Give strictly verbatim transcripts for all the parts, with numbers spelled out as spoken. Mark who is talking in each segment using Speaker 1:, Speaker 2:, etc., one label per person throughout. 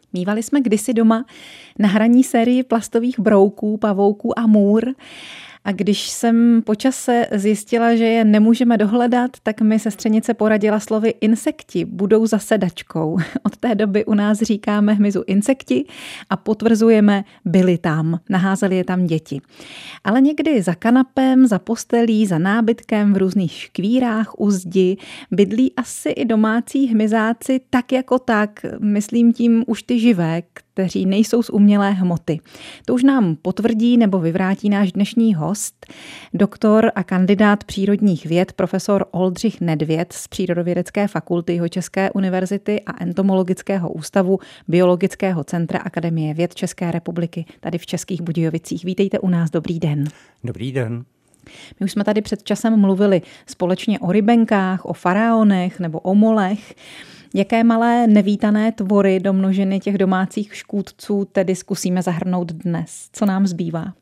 Speaker 1: Mívali jsme kdysi doma na hraní sérii plastových brouků, pavouků a můr. A když jsem po čase zjistila, že je nemůžeme dohledat, tak mi sestřenice poradila slovy insekti budou za sedačkou. Od té doby u nás říkáme hmyzu insekti a potvrzujeme byli tam, naházeli je tam děti. Ale někdy za kanapem, za postelí, za nábytkem, v různých škvírách u zdi bydlí asi i domácí hmyzáci tak jako tak, myslím tím už ty živé, kteří nejsou z umělé hmoty. To už nám potvrdí nebo vyvrátí náš dnešní host, doktor a kandidát přírodních věd, profesor Oldřich Nedvěd z Přírodovědecké fakulty Jihočeské univerzity a Entomologického ústavu Biologického centra Akademie věd České republiky tady v Českých Budějovicích. Vítejte u nás, dobrý den.
Speaker 2: Dobrý den.
Speaker 1: My už jsme tady před časem mluvili společně o rybenkách, o faraonech nebo o molech. Jaké malé nevítané tvory do množiny těch domácích škůdců tedy zkusíme zahrnout dnes? Co nám zbývá?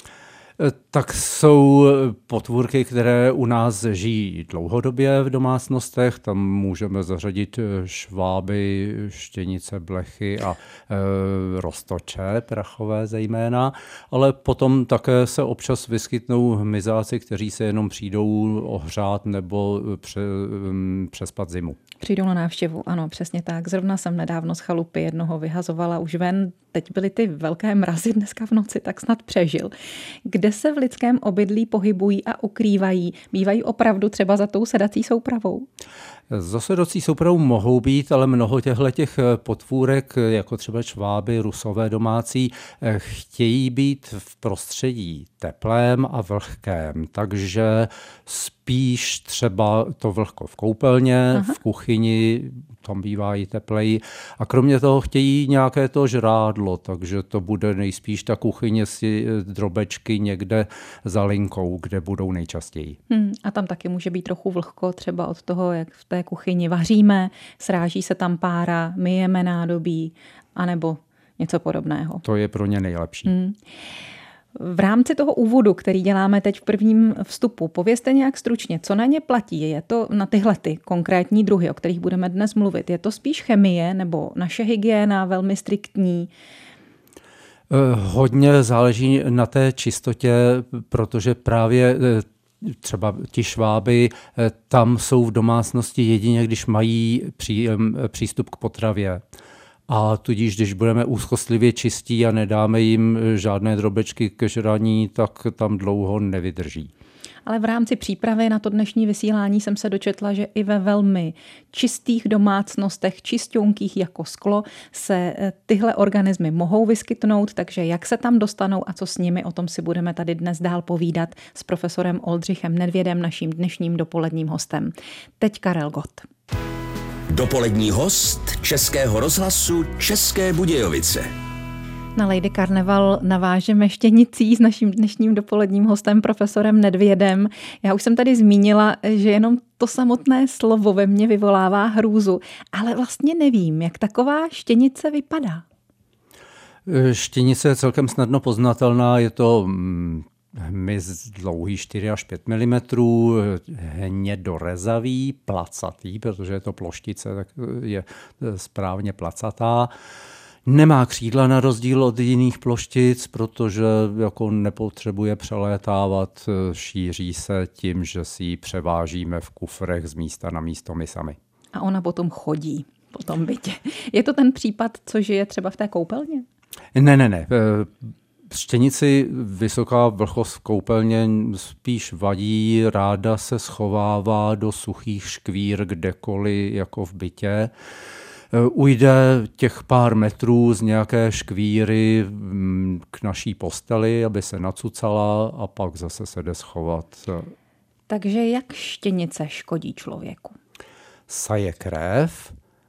Speaker 2: Tak jsou potvůrky, které u nás žijí dlouhodobě v domácnostech. Tam můžeme zařadit šváby, štěnice, blechy a e, roztoče, prachové zejména. Ale potom také se občas vyskytnou hmyzáci, kteří se jenom přijdou ohřát nebo pře, přespat zimu.
Speaker 1: Přijdou na návštěvu, ano, přesně tak. Zrovna jsem nedávno z chalupy jednoho vyhazovala už ven. Teď byly ty velké mrazy dneska v noci, tak snad přežil. Kde se v lidském obydlí pohybují a ukrývají? Bývají opravdu třeba za tou sedací soupravou?
Speaker 2: Za sedací soupravou mohou být, ale mnoho těchto potvůrek, jako třeba šváby, rusové domácí, chtějí být v prostředí teplém a vlhkém. Takže spíš třeba to vlhko v koupelně, Aha. v kuchyni, tam bývá i tepleji. A kromě toho chtějí nějaké to žrádlo, takže to bude nejspíš ta kuchyně si drobečky někde za linkou, kde budou nejčastěji.
Speaker 1: Hmm, a tam taky může být trochu vlhko, třeba od toho, jak v té kuchyni vaříme, sráží se tam pára, myjeme nádobí, anebo něco podobného.
Speaker 2: To je pro ně nejlepší. Hmm.
Speaker 1: V rámci toho úvodu, který děláme teď v prvním vstupu, povězte nějak stručně, co na ně platí. Je to na tyhle ty konkrétní druhy, o kterých budeme dnes mluvit? Je to spíš chemie nebo naše hygiena velmi striktní?
Speaker 2: Hodně záleží na té čistotě, protože právě třeba ti šváby tam jsou v domácnosti jedině, když mají pří, přístup k potravě. A tudíž, když budeme úzkostlivě čistí a nedáme jim žádné drobečky ke žraní, tak tam dlouho nevydrží.
Speaker 1: Ale v rámci přípravy na to dnešní vysílání jsem se dočetla, že i ve velmi čistých domácnostech, čisťounkých jako sklo, se tyhle organismy mohou vyskytnout, takže jak se tam dostanou a co s nimi, o tom si budeme tady dnes dál povídat s profesorem Oldřichem Nedvědem, naším dnešním dopoledním hostem. Teď Karel Gott.
Speaker 3: Dopolední host Českého rozhlasu České Budějovice.
Speaker 1: Na Lady Karneval navážeme štěnicí s naším dnešním dopoledním hostem profesorem Nedvědem. Já už jsem tady zmínila, že jenom to samotné slovo ve mně vyvolává hrůzu, ale vlastně nevím, jak taková štěnice vypadá.
Speaker 2: Štěnice je celkem snadno poznatelná, je to hmyz dlouhý čtyři až pět milimetrů, hnědorezavý, placatý, protože je to ploštice, tak je správně placatá. Nemá křídla na rozdíl od jiných ploštic, protože jako nepotřebuje přelétávat, šíří se tím, že si ji převážíme v kufrech z místa na místo my sami.
Speaker 1: A ona potom chodí po tom bytě. Je to ten případ, co žije třeba v té koupelně?
Speaker 2: Ne, ne, ne. Štěnici vysoká vlhkost v koupelně spíš vadí, ráda se schovává do suchých škvír kdekoliv jako v bytě. Ujde těch pár metrů z nějaké škvíry k naší posteli, aby se nacucala a pak zase se jde schovat.
Speaker 1: Takže jak štěnice škodí člověku?
Speaker 2: Saje krev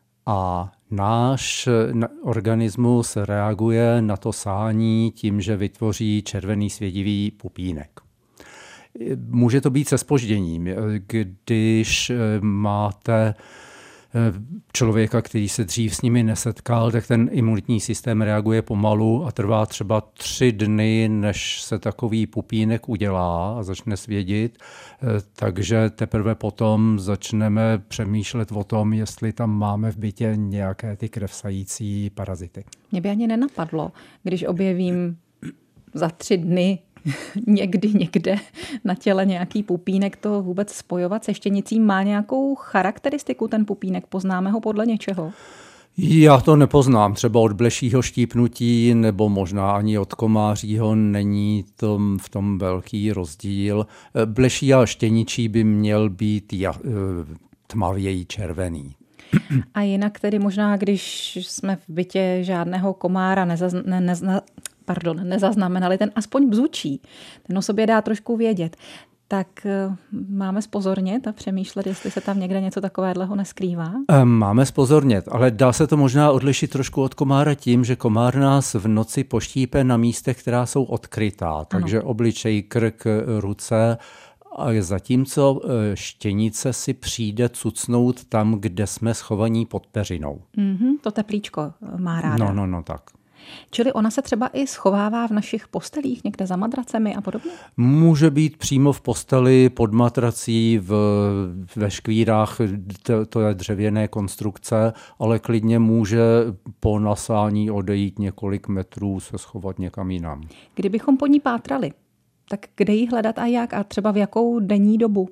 Speaker 2: a náš organismus reaguje na to sání tím, že vytvoří červený svědivý pupínek. Může to být se zpožděním, když máte člověka, který se dřív s nimi nesetkal, tak ten imunitní systém reaguje pomalu a trvá třeba tři dny, než se takový pupínek udělá a začne svědit. Takže teprve potom začneme přemýšlet o tom, jestli tam máme v bytě nějaké ty krevsající parazity.
Speaker 1: Mě by ani nenapadlo, když objevím za tři dny někdy někde na těle nějaký pupínek, to vůbec spojovat se štěnicí. Má nějakou charakteristiku ten pupínek? Poznáme ho podle něčeho?
Speaker 2: Já to nepoznám. Třeba od blešího štípnutí nebo možná ani od komářího není to v tom velký rozdíl. Bleší a štěničí by měl být tmavěji červený.
Speaker 1: A jinak tedy možná, když jsme v bytě žádného komára nezazna, ne, nezna, pardon, nezaznamenali, ten aspoň bzučí, ten o sobě dá trošku vědět, tak máme zpozornět a přemýšlet, jestli se tam někde něco takového neskrývá?
Speaker 2: Máme zpozornět, ale dá se to možná odlišit trošku od komára tím, že komár nás v noci poštípe na místech, která jsou odkrytá, takže ano. Obličej, krk, ruce. A zatímco štěnice si přijde cucnout tam, kde jsme schovaní pod peřinou.
Speaker 1: Mm-hmm, to teplíčko má ráda.
Speaker 2: No, no, no, tak.
Speaker 1: Čili ona se třeba i schovává v našich postelích, někde za madracemi a podobně?
Speaker 2: Může být přímo v posteli, pod matrací, v, ve škvírách, to, to je dřevěné konstrukce, ale klidně může po nasání odejít několik metrů, se schovat někam jinam.
Speaker 1: Kdybychom po ní pátrali, tak kde ji hledat a jak? A třeba v jakou denní dobu?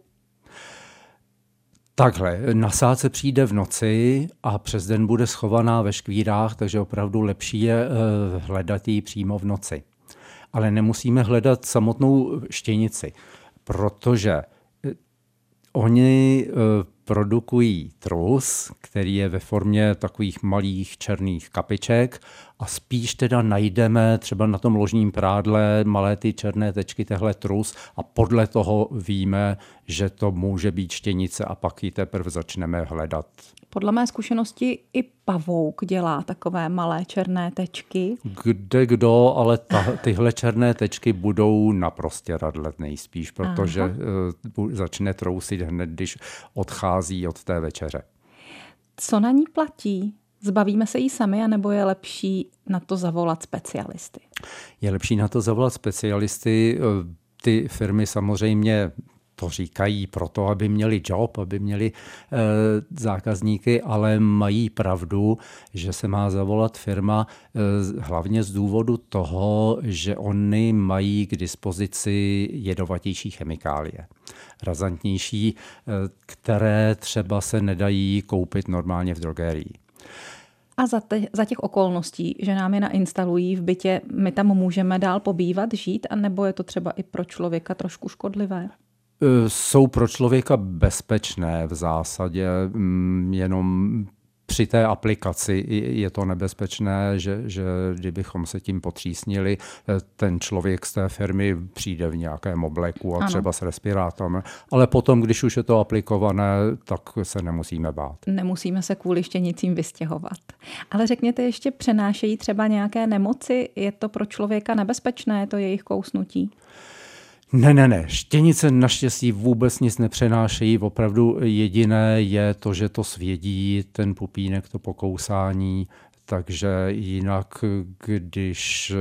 Speaker 2: Takhle, nasát se přijde v noci a přes den bude schovaná ve škvírách, takže opravdu lepší je hledat ji přímo v noci. Ale nemusíme hledat samotnou štěnici, protože oni produkují trus, který je ve formě takových malých černých kapiček a spíš teda najdeme třeba na tom ložním prádle malé ty černé tečky, tehle trus a podle toho víme, že to může být štěnice a pak ji teprve začneme hledat.
Speaker 1: Podle mé zkušenosti i pavouk dělá takové malé černé tečky. Kde
Speaker 2: kdo, ale ta, tyhle černé tečky budou naprosto radlet nejspíš, protože Aha. začne trousit hned, když odchází od té večeře.
Speaker 1: Co na ní platí? Zbavíme se jí sami, anebo je lepší na to zavolat specialisty?
Speaker 2: Je lepší na to zavolat specialisty. Ty firmy samozřejmě to říkají proto, aby měli job, aby měli e, zákazníky, ale mají pravdu, že se má zavolat firma e, hlavně z důvodu toho, že oni mají k dispozici jedovatější chemikálie, razantnější, e, které třeba se nedají koupit normálně v drogerii.
Speaker 1: A za, te, za těch okolností, že nám je nainstalují v bytě, my tam můžeme dál pobývat, žít, anebo je to třeba i pro člověka trošku škodlivé?
Speaker 2: Jsou pro člověka bezpečné v zásadě, jenom při té aplikaci je to nebezpečné, že, že kdybychom se tím potřísnili, ten člověk z té firmy přijde v nějakém obleku a ano. třeba s respirátorem. Ale potom, když už je to aplikované, tak se nemusíme bát.
Speaker 1: Nemusíme se kvůli štěnicím vystěhovat. Ale řekněte, ještě přenášejí třeba nějaké nemoci? Je to pro člověka nebezpečné, to jejich kousnutí?
Speaker 2: Ne, ne, ne. Štěnice naštěstí vůbec nic nepřenášejí. Opravdu jediné je to, že to svědí, ten pupínek, to pokousání. Takže jinak, když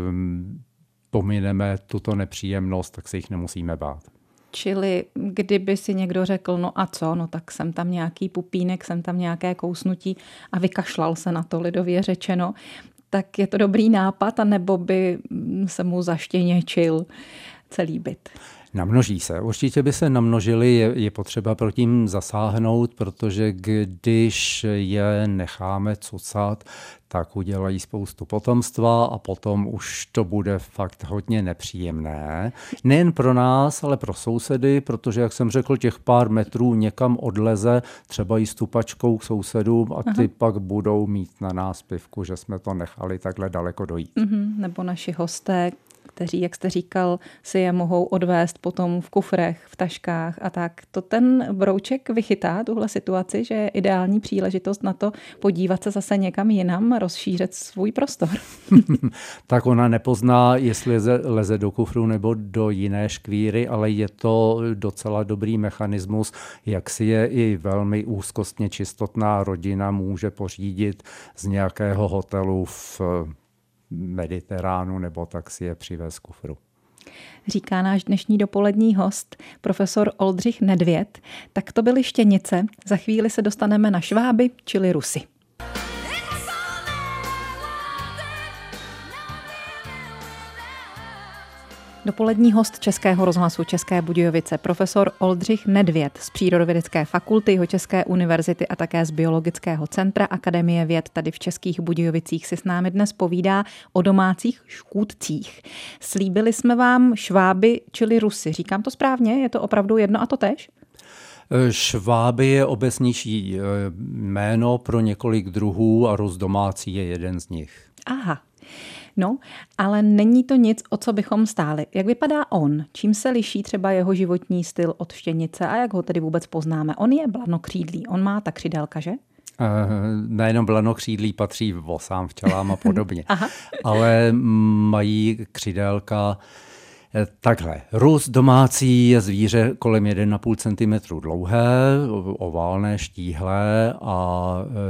Speaker 2: pomineme tuto nepříjemnost, tak se jich nemusíme bát.
Speaker 1: Čili kdyby si někdo řekl, no a co, no tak jsem tam nějaký pupínek, jsem tam nějaké kousnutí a vykašlal se na to, lidově řečeno, tak je to dobrý nápad, anebo by se mu zaštěněčil celý byt?
Speaker 2: Namnoží se. Určitě by se namnožili, je, je potřeba proti ním zasáhnout, protože když je necháme cucat, tak udělají spoustu potomstva a potom už to bude fakt hodně nepříjemné. Nejen pro nás, ale pro sousedy, protože, jak jsem řekl, těch pár metrů někam odleze, třeba i stupačkou k sousedům a ty Aha. pak budou mít na nás pivku, že jsme to nechali takhle daleko dojít.
Speaker 1: Mm-hmm, nebo naši hosté, kteří, jak jste říkal, si je mohou odvést potom v kufrech, v taškách a tak. To ten brouček vychytá tuhle situaci, že je ideální příležitost na to podívat se zase někam jinam, rozšířit svůj prostor.
Speaker 2: Tak ona nepozná, jestli leze, leze do kufru nebo do jiné škvíry, ale je to docela dobrý mechanismus, jak si je i velmi úzkostně čistotná rodina může pořídit z nějakého hotelu v Mediteránu nebo tak si je přivez z kufru.
Speaker 1: Říká náš dnešní dopolední host, profesor Oldřich Nedvěd. Tak to byly Štěnice. Za chvíli se dostaneme na Šváby, čili Rusy. Dopolední host Českého rozhlasu České Budějovice, profesor Oldřich Nedvěd z Přírodovědecké fakulty Jihočeské univerzity a také z Biologického centra Akademie věd tady v Českých Budějovicích si s námi dnes povídá o domácích škůdcích. Slíbili jsme vám Šváby, čili Rusy. Říkám to správně? Je to opravdu jedno a to též?
Speaker 2: Šváby je obecnější jméno pro několik druhů a Rus domácí je jeden z nich.
Speaker 1: Aha. No, ale není to nic, o co bychom stáli. Jak vypadá on? Čím se liší třeba jeho životní styl od štěnice a jak ho tedy vůbec poznáme? On je blanokřídlý, on má ta křidélka, že?
Speaker 2: Uh, nejenom blanokřídlý, patří vosám, včelám a podobně. Ale mají křidélka takhle. Rus domácí je zvíře kolem jedna celá pět centimetru dlouhé, oválné, štíhlé a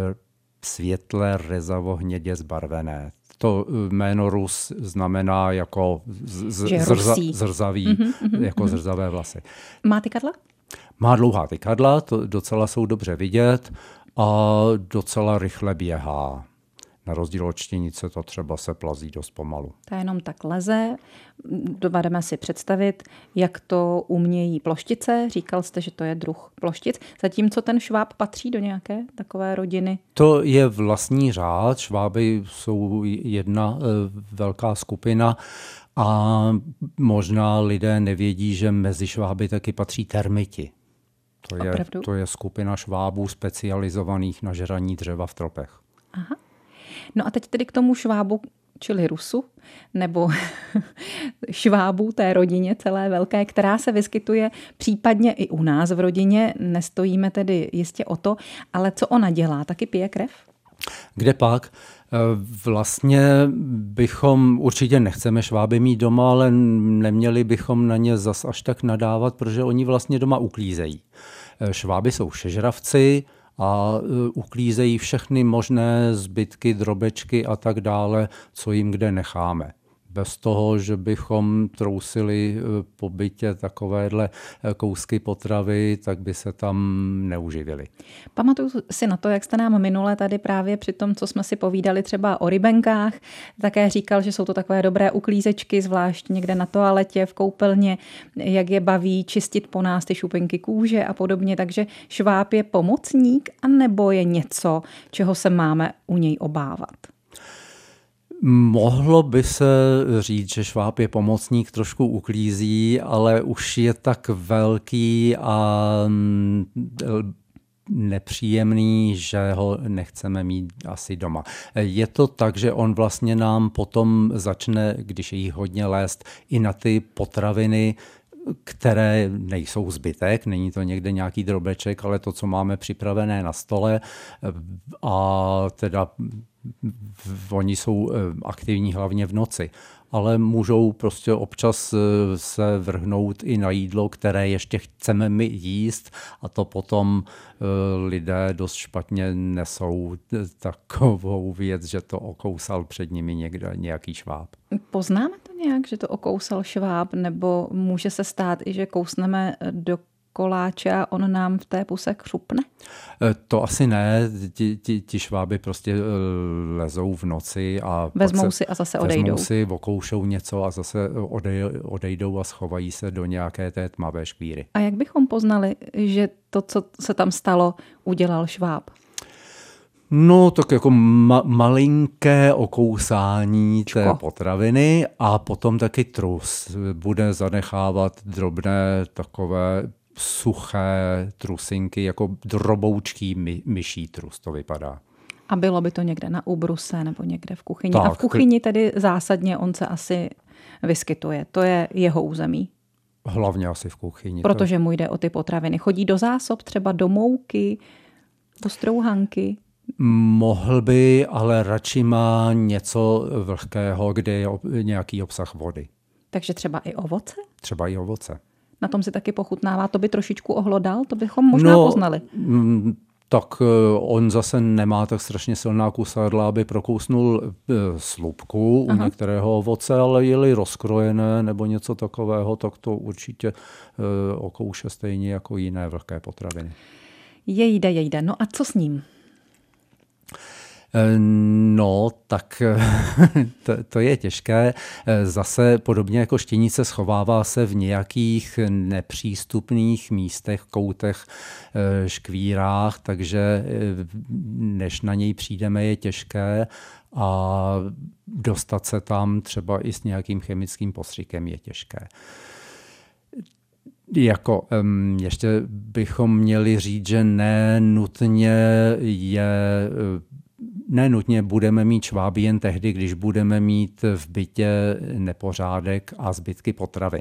Speaker 2: světle rezavo-hnědě zbarvené. To jméno Rus znamená jako z, zrza, zrzavý, mm-hmm, mm-hmm, jako mm-hmm. zrzavé vlasy.
Speaker 1: Má tykadla?
Speaker 2: Má dlouhá tykadla, to docela jsou dobře vidět a docela rychle běhá. Na rozdíl od štěnice to třeba se plazí dost pomalu.
Speaker 1: To jenom tak leze. Dovedeme si představit, jak to umějí ploštice. Říkal jste, že to je druh ploštic. Zatímco ten šváb patří do nějaké takové rodiny?
Speaker 2: To je vlastní řád. Šváby jsou jedna e, velká skupina a možná lidé nevědí, že mezi šváby taky patří termiti. To je, to je skupina švábů specializovaných na žraní dřeva v tropech.
Speaker 1: Aha. No a teď tedy k tomu švábu, čili Rusu, nebo švábu té rodině celé velké, která se vyskytuje případně i u nás v rodině. Nestojíme tedy jistě o to, ale co ona dělá? Taky pije krev?
Speaker 2: Kde pak? Vlastně bychom, určitě nechceme šváby mít doma, ale neměli bychom na ně zas až tak nadávat, protože oni vlastně doma uklízejí. Šváby jsou všežravci, a uklízejí všechny možné zbytky, drobečky a tak dále, co jim kde necháme. Bez toho, že bychom trousili po bytě takovéhle kousky potravy, tak by se tam neuživili.
Speaker 1: Pamatuju si na to, jak jste nám minule tady právě při tom, co jsme si povídali třeba o rybenkách, také říkal, že jsou to takové dobré uklízečky, zvlášť někde na toaletě, v koupelně, jak je baví čistit po nás ty šupinky kůže a podobně. Takže šváb je pomocník, anebo je něco, čeho se máme u něj obávat?
Speaker 2: Mohlo by se říct, že šváb je pomocník, trošku uklízí, ale už je tak velký a nepříjemný, že ho nechceme mít asi doma. Je to tak, že on vlastně nám potom začne, když je jí hodně lézt, i na ty potraviny, které nejsou zbytek, není to někde nějaký drobeček, ale to, co máme připravené na stole a teda oni jsou aktivní hlavně v noci, ale můžou prostě občas se vrhnout i na jídlo, které ještě chceme my jíst a to potom lidé dost špatně nesou takovou věc, že to okousal před nimi někde nějaký šváb.
Speaker 1: Poznáme to nějak, že to okousal šváb, nebo může se stát i, že kousneme do koláče a on nám v té puse křupne?
Speaker 2: To asi ne. Ti, ti, ti šváby prostě lezou v noci a
Speaker 1: vezmou si a zase odejdou.
Speaker 2: Vezmou si, okoušou něco a zase odejdou a schovají se do nějaké té tmavé škvíry.
Speaker 1: A jak bychom poznali, že to, co se tam stalo, udělal šváb?
Speaker 2: No, tak jako ma- malinké okousání té Čko. potraviny a potom taky trus. Bude zanechávat drobné takové suché trusinky, jako droboučký my, myší trus to vypadá.
Speaker 1: A bylo by to někde na úbruse nebo někde v kuchyni. Tak, a v kuchyni tedy zásadně on se asi vyskytuje? To je jeho území.
Speaker 2: Hlavně asi v kuchyni.
Speaker 1: Protože mu jde o ty potraviny. Chodí do zásob, třeba do mouky, do strouhanky?
Speaker 2: Mohl by, ale radši má něco vlhkého, kde je nějaký obsah vody.
Speaker 1: Takže třeba i ovoce?
Speaker 2: Třeba i ovoce.
Speaker 1: Na tom si taky pochutnává. To by trošičku ohlodal? To bychom možná
Speaker 2: no,
Speaker 1: poznali.
Speaker 2: M- tak on zase nemá tak strašně silná kusadla, aby prokousnul slupku u Aha. některého ovoce, ale je-li rozkrojené nebo něco takového, tak to určitě okouše stejně jako jiné vlhké potraviny.
Speaker 1: Jejde, jejde. No a co s ním?
Speaker 2: No, tak to, to je těžké. Zase podobně jako štěnice schovává se v nějakých nepřístupných místech, koutech, škvírách, takže než na něj přijdeme, je těžké a dostat se tam třeba i s nějakým chemickým postřikem je těžké. Jako, um, ještě bychom měli říct, že nenutně je... Nenutně budeme mít šváby jen tehdy, když budeme mít v bytě nepořádek a zbytky potravin.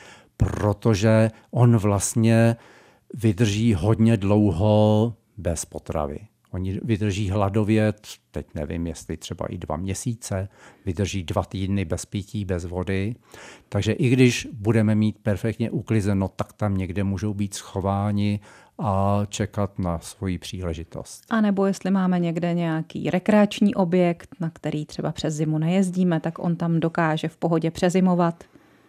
Speaker 2: Protože on vlastně vydrží hodně dlouho bez potravy. Oni vydrží hladovět, teď nevím, jestli třeba i dva měsíce, vydrží dva týdny bez pití, bez vody. Takže i když budeme mít perfektně uklizeno, tak tam někde můžou být schováni a čekat na svoji příležitost.
Speaker 1: A nebo jestli máme někde nějaký rekreační objekt, na který třeba přes zimu nejezdíme, tak on tam dokáže v pohodě přezimovat.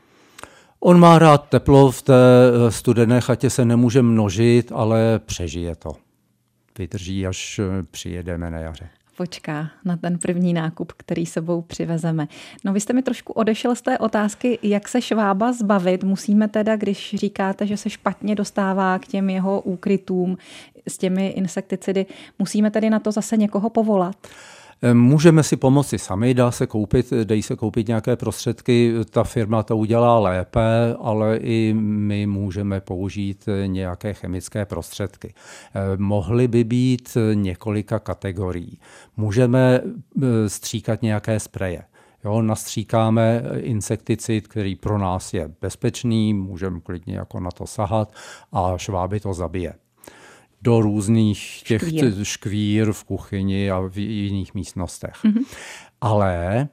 Speaker 2: On má rád teplo, v té studené chatě se nemůže množit, ale přežije to. Vydrží, až přijedeme na jaře.
Speaker 1: Počká na ten první nákup, který sebou přivezeme. No vy jste mi trošku odešel z té otázky, jak se švába zbavit. Musíme teda, když říkáte, že se špatně dostává k těm jeho úkrytům s těmi insekticidy, musíme tedy na to zase někoho povolat?
Speaker 2: Můžeme si pomoci sami, dá se koupit, dají se koupit nějaké prostředky, ta firma to udělá lépe, ale i my můžeme použít nějaké chemické prostředky. Mohly by být několika kategorií. Můžeme stříkat nějaké spreje. Jo, nastříkáme insekticid, který pro nás je bezpečný, můžeme klidně jako na to sahat a šváby to zabije. Do různých těch škvír. škvír v kuchyni a v jiných místnostech. Mm-hmm. Ale e,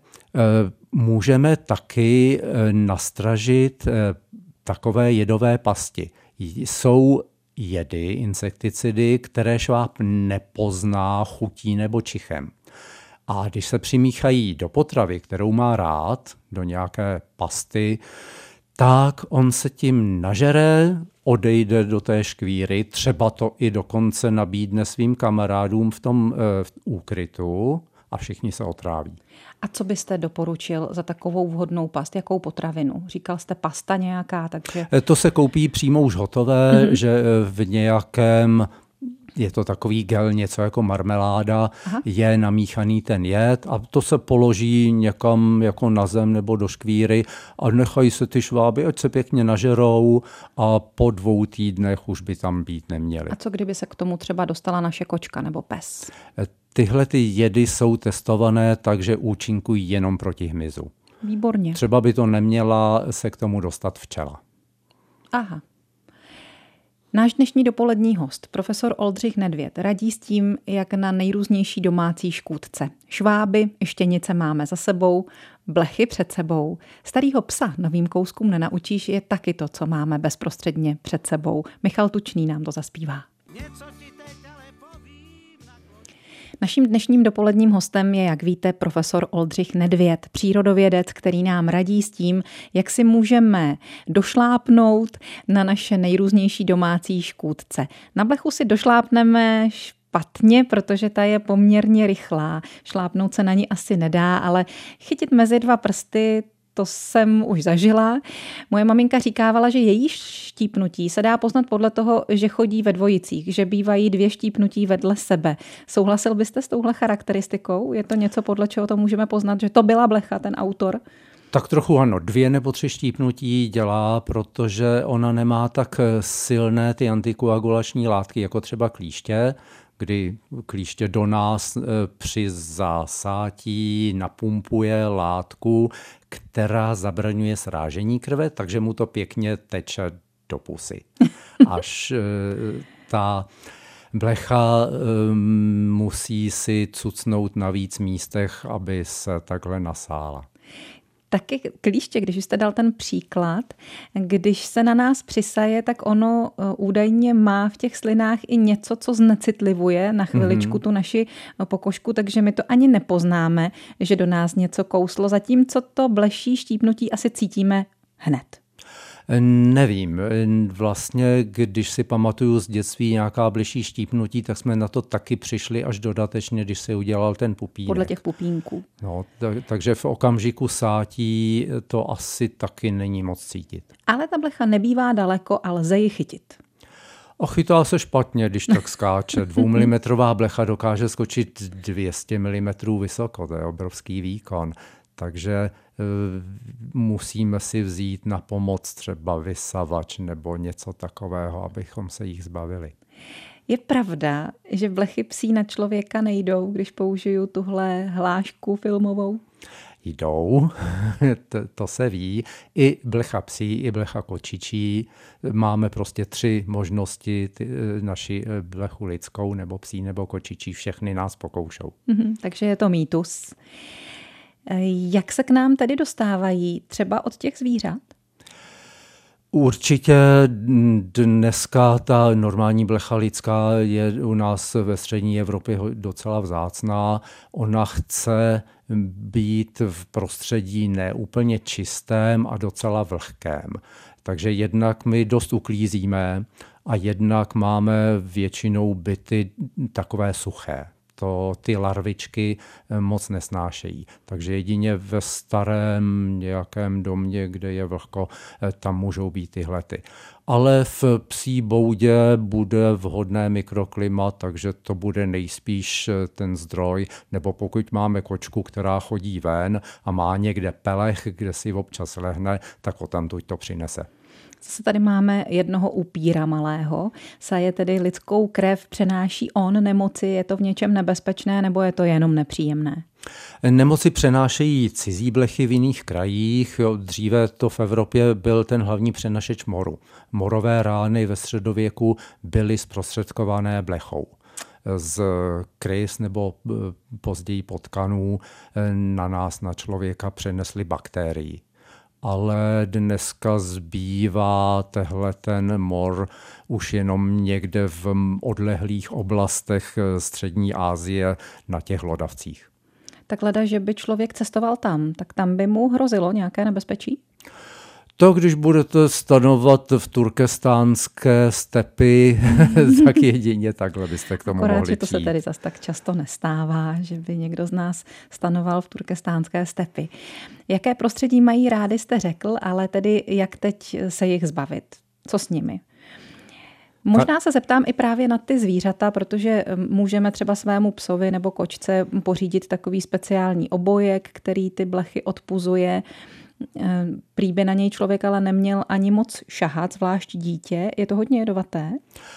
Speaker 2: můžeme taky e, nastražit e, takové jedové pasti. Jsou jedy, insekticidy, které šváb nepozná chutí nebo čichem. A když se přimíchají do potravy, kterou má rád, do nějaké pasty, tak on se tím nažere, odejde do té škvíry, třeba to i dokonce nabídne svým kamarádům v tom e, v úkrytu a všichni se otráví.
Speaker 1: A co byste doporučil za takovou vhodnou past? Jakou potravinu? Říkal jste pasta nějaká, takže...
Speaker 2: E, to se koupí přímo už hotové, mm-hmm. že v nějakém... Je to takový gel, něco jako marmeláda, Aha. je namíchaný ten jed a to se položí někam jako na zem nebo do škvíry a nechají se ty šváby, ať se pěkně nažerou a po dvou týdnech už by tam být neměly.
Speaker 1: A co kdyby se k tomu třeba dostala naše kočka nebo pes?
Speaker 2: Tyhle ty jedy jsou testované, takže účinkují jenom proti hmyzu.
Speaker 1: Výborně.
Speaker 2: Třeba by to neměla se k tomu dostat včela.
Speaker 1: Aha. Náš dnešní dopolední host, profesor Oldřich Nedvěd, radí s tím, jak na nejrůznější domácí škůdce. Šváby, štěnice máme za sebou, blechy před sebou. Starýho psa novým kouskům nenaučíš je taky to, co máme bezprostředně před sebou. Michal Tučný nám to zaspívá. Naším dnešním dopoledním hostem je, jak víte, profesor Oldřich Nedvěd, přírodovědec, který nám radí s tím, jak si můžeme došlápnout na naše nejrůznější domácí škůdce. Na blechu si došlápneme špatně, protože ta je poměrně rychlá. Šlápnout se na ní asi nedá, ale chytit mezi dva prsty, to jsem už zažila. Moje maminka říkávala, že její štípnutí se dá poznat podle toho, že chodí ve dvojicích, že bývají dvě štípnutí vedle sebe. Souhlasil byste s touhle charakteristikou? Je to něco, podle čeho to můžeme poznat, že to byla blecha, ten autor?
Speaker 2: Tak trochu ano, dvě nebo tři štípnutí dělá, protože ona nemá tak silné ty antikoagulační látky, jako třeba klíště. kdy klíště do nás při zásátí napumpuje látku, která zabraňuje srážení krve, takže mu to pěkně teče do pusy. Až ta blecha musí si cucnout na víc místech, aby se takhle nasála.
Speaker 1: Taky klíště, když jste dal ten příklad, když se na nás přisaje, tak ono údajně má v těch slinách i něco, co znecitlivuje na chviličku mm-hmm. tu naši pokožku, takže my to ani nepoznáme, že do nás něco kouslo, zatímco to bleší štípnutí asi cítíme hned.
Speaker 2: Nevím. Vlastně, když si pamatuju z dětství nějaká bližší štípnutí, tak jsme na to taky přišli až dodatečně, když se udělal ten pupínek.
Speaker 1: Podle těch pupínků.
Speaker 2: No, tak, takže v okamžiku sátí to asi taky není moc cítit.
Speaker 1: Ale ta blecha nebývá daleko a lze ji chytit.
Speaker 2: A chytá se špatně, když tak skáče. Dvoumilimetrová blecha dokáže skočit dvě stě milimetrů vysoko, to je obrovský výkon. Takže e, musíme si vzít na pomoc třeba vysavač nebo něco takového, abychom se jich zbavili.
Speaker 1: Je pravda, že blechy psí na člověka nejdou, když použiju tuhle hlášku filmovou?
Speaker 2: Jdou, to, to se ví. I blecha psí, i blecha kočičí. Máme prostě tři možnosti, ty, naši blechu lidskou, nebo psí, nebo kočičí, všechny nás pokoušou.
Speaker 1: Mm-hmm, takže je to mýtus. Jak se k nám tedy dostávají? Třeba od těch zvířat?
Speaker 2: Určitě dneska ta normální blecha lidská je u nás ve střední Evropě docela vzácná. Ona chce být v prostředí neúplně čistém a docela vlhkém. Takže jednak my dost uklízíme a jednak máme většinou byty takové suché. To ty larvičky moc nesnášejí. Takže jedině ve starém nějakém domě, kde je vlhko, tam můžou být tyhlety. Ale v psí boudě bude vhodné mikroklima, takže to bude nejspíš ten zdroj, nebo pokud máme kočku, která chodí ven a má někde pelech, kde si občas lehne, tak odtamtud to přinese.
Speaker 1: Zase tady máme jednoho upíra malého. Saje tedy lidskou krev, přenáší on nemoci, je to v něčem nebezpečné nebo je to jenom nepříjemné?
Speaker 2: Nemoci přenášejí cizí blechy v jiných krajích. Dříve to v Evropě byl ten hlavní přenašeč moru. Morové rány ve středověku byly zprostředkované blechou. Z krys nebo později potkanů na nás, na člověka, přenesly bakterii. Ale dneska zbývá tehle ten mor už jenom někde v odlehlých oblastech střední Asie na těch hlodavcích.
Speaker 1: Tak leda, že by člověk cestoval tam, tak tam by mu hrozilo nějaké nebezpečí?
Speaker 2: To, když budete stanovat v turkestánské stepy, tak jedině takhle byste k tomu
Speaker 1: Akorát,
Speaker 2: mohli
Speaker 1: že to se
Speaker 2: přijít.
Speaker 1: tady zas tak často nestává, že by někdo z nás stanoval v turkestánské stepy. Jaké prostředí mají rády, jste řekl, ale tedy jak teď se jich zbavit? Co s nimi? Možná se zeptám i právě na ty zvířata, protože můžeme třeba svému psovi nebo kočce pořídit takový speciální obojek, který ty blechy odpuzuje. Prý by na něj člověk ale neměl ani moc šahat, zvlášť dítě. Je to hodně jedovaté?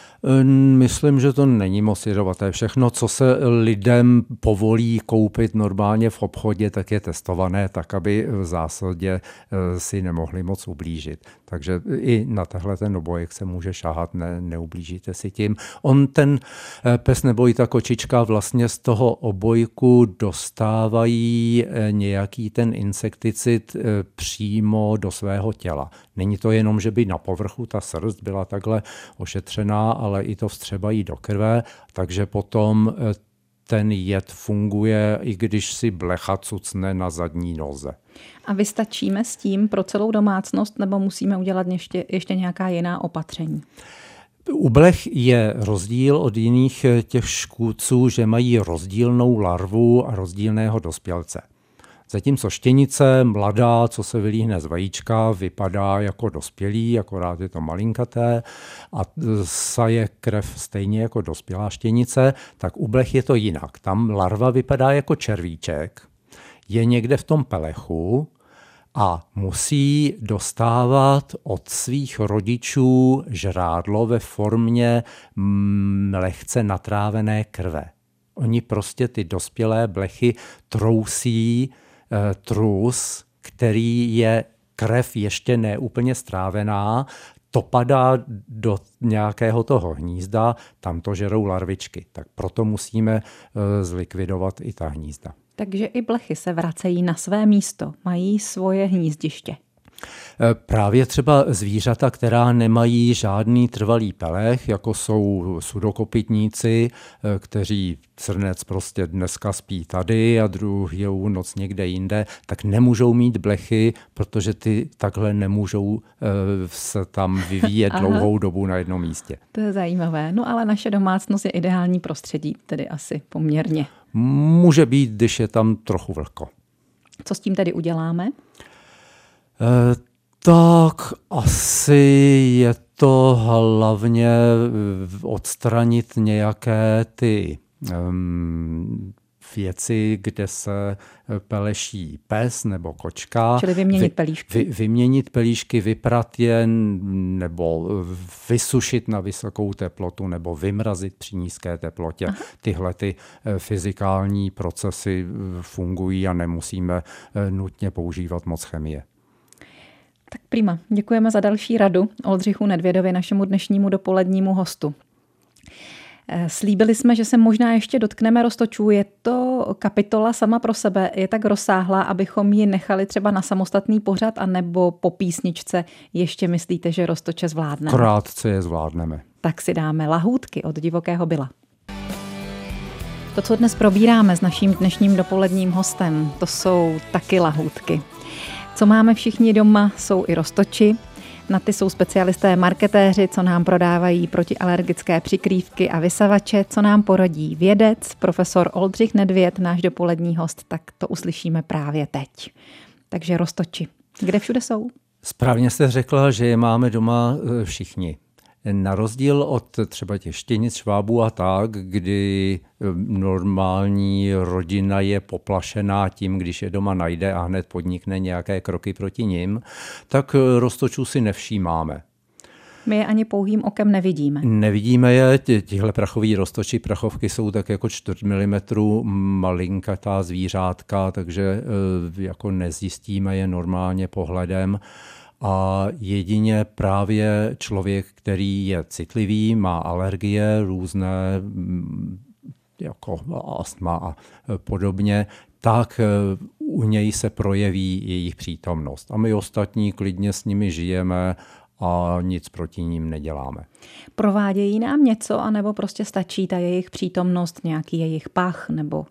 Speaker 2: Myslím, že to není moc jedovaté. Všechno, co se lidem povolí koupit normálně v obchodě, tak je testované, tak aby v zásadě si nemohli moc ublížit. Takže i na tehle ten obojek se může šahat, ne, neublížíte si tím. On ten pes nebo i ta kočička vlastně z toho obojku dostávají nějaký ten insekticid přímo do svého těla. Není to jenom, že by na povrchu ta srst byla takhle ošetřená, ale i to vstřebají do krve, takže potom ten jed funguje, i když si blecha cucne na zadní noze.
Speaker 1: A vystačíme s tím pro celou domácnost, nebo musíme udělat ještě, ještě nějaká jiná opatření?
Speaker 2: U blech je rozdíl od jiných těch škůdců, že mají rozdílnou larvu a rozdílného dospělce. Zatímco štěnice, mladá, co se vylíhne z vajíčka, vypadá jako dospělý, akorát je to malinkaté a saje krev stejně jako dospělá štěnice, tak u blech je to jinak. Tam larva vypadá jako červíček, je někde v tom pelechu a musí dostávat od svých rodičů žrádlo ve formě mm, lehce natrávené krve. Oni prostě ty dospělé blechy trousí e, trus, který je krev ještě neúplně strávená, to padá do nějakého toho hnízda, tam to žerou larvičky. Tak proto musíme e, zlikvidovat i ta hnízda.
Speaker 1: Takže i blechy se vracejí na své místo, mají svoje hnízdiště.
Speaker 2: Právě třeba zvířata, která nemají žádný trvalý pelech, jako jsou sudokopytníci, kteří srnec prostě dneska spí tady a druhou noc někde jinde, tak nemůžou mít blechy, protože ty takhle nemůžou se tam vyvíjet dlouhou dobu na jednom místě.
Speaker 1: To je zajímavé. No ale naše domácnost je ideální prostředí, tedy asi poměrně.
Speaker 2: Může být, když je tam trochu vlhko.
Speaker 1: Co s tím tedy uděláme?
Speaker 2: E, tak asi je to hlavně odstranit nějaké ty um, věci, kde se peleší pes nebo kočka.
Speaker 1: Čili vyměnit pelíšky.
Speaker 2: Vy, vy, vyměnit pelíšky, vyprat je nebo vysušit na vysokou teplotu nebo vymrazit při nízké teplotě. Aha. Tyhle ty fyzikální procesy fungují a nemusíme nutně používat moc chemie.
Speaker 1: Tak prima, děkujeme za další radu Oldřichu Nedvědovi, našemu dnešnímu dopolednímu hostu. Slíbili jsme, že se možná ještě dotkneme roztočů. Je to kapitola sama pro sebe, je tak rozsáhlá, abychom ji nechali třeba na samostatný pořad, anebo po písničce ještě myslíte, že roztoče zvládneme?
Speaker 2: Krátce je zvládneme.
Speaker 1: Tak si dáme Lahůdky od Divokého Byla. To, co dnes probíráme s naším dnešním dopoledním hostem, to jsou taky lahůdky. Co máme všichni doma, jsou i roztoči. Na ty jsou specialisté marketéři, co nám prodávají protialergické přikrývky a vysavače, co nám poradí vědec, profesor Oldřich Nedvěd, náš dopolední host, tak to uslyšíme právě teď. Takže roztoči. Kde všude jsou?
Speaker 2: Správně jste řekla, že je máme doma všichni. Na rozdíl od třeba těch štěnic, švábů a tak, kdy normální rodina je poplašená tím, když je doma najde a hned podnikne nějaké kroky proti nim, tak roztočů si nevšímáme.
Speaker 1: My je ani pouhým okem nevidíme.
Speaker 2: Nevidíme je, tihle prachový roztoči, prachovky jsou tak jako čtvrt milimetru malinkatá zvířátka, takže jako nezjistíme je normálně pohledem. A jedině právě člověk, který je citlivý, má alergie, různé jako astma a podobně, tak u něj se projeví jejich přítomnost. A my ostatní klidně s nimi žijeme a nic proti ním neděláme.
Speaker 1: Provádějí nám něco, anebo prostě stačí ta jejich přítomnost, nějaký jejich pach nebo...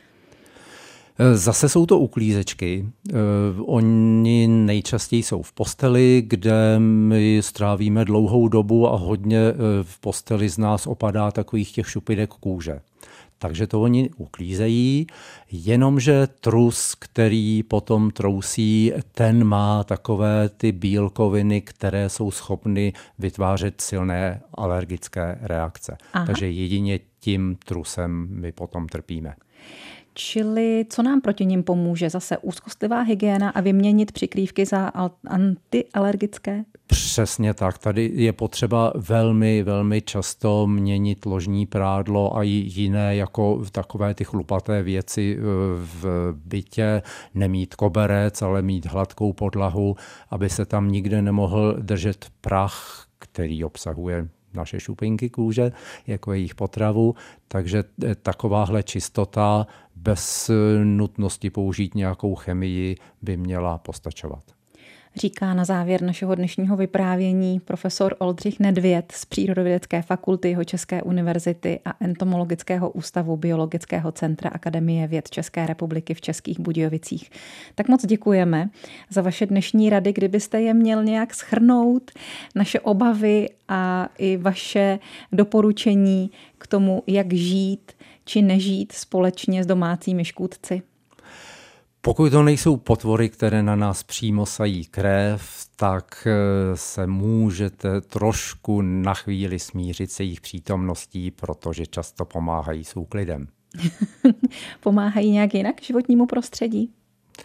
Speaker 2: Zase jsou to uklízečky. Oni nejčastěji jsou v posteli, kde my strávíme dlouhou dobu a hodně v posteli z nás opadá takových těch šupidek kůže. Takže to oni uklízejí, jenomže trus, který potom trousí, ten má takové ty bílkoviny, které jsou schopny vytvářet silné alergické reakce. Aha. Takže jedině tím trusem my potom trpíme.
Speaker 1: Čili co nám proti nim pomůže? Zase úzkostlivá hygiena a vyměnit přikrývky za antialergické?
Speaker 2: Přesně tak. Tady je potřeba velmi, velmi často měnit ložní prádlo a i jiné jako takové ty chlupaté věci v bytě. Nemít koberec, ale mít hladkou podlahu, aby se tam nikde nemohl držet prach, který obsahuje naše šupinky kůže, jako jejich potravu. Takže takováhle čistota bez nutnosti použít nějakou chemii by měla postačovat.
Speaker 1: Říká na závěr našeho dnešního vyprávění profesor Oldřich Nedvěd z Přírodovědecké fakulty Jihočeské univerzity a Entomologického ústavu Biologického centra Akademie věd České republiky v Českých Budějovicích. Tak moc děkujeme za vaše dnešní rady. Kdybyste je měl nějak shrnout, naše obavy a i vaše doporučení k tomu, jak žít či nežít společně s domácími škůdci.
Speaker 2: Pokud to nejsou potvory, které na nás přímo sají krev, tak se můžete trošku na chvíli smířit se jejich přítomností, protože často pomáhají s úklidem.
Speaker 1: Pomáhají nějak jinak životnímu prostředí?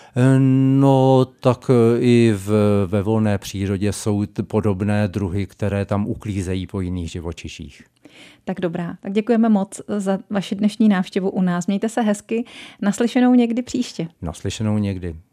Speaker 2: No, tak i v, ve volné přírodě jsou podobné druhy, které tam uklízejí po jiných živočiších.
Speaker 1: Tak dobrá, tak děkujeme moc za vaši dnešní návštěvu u nás. Mějte se hezky, naslyšenou někdy příště.
Speaker 2: Naslyšenou někdy.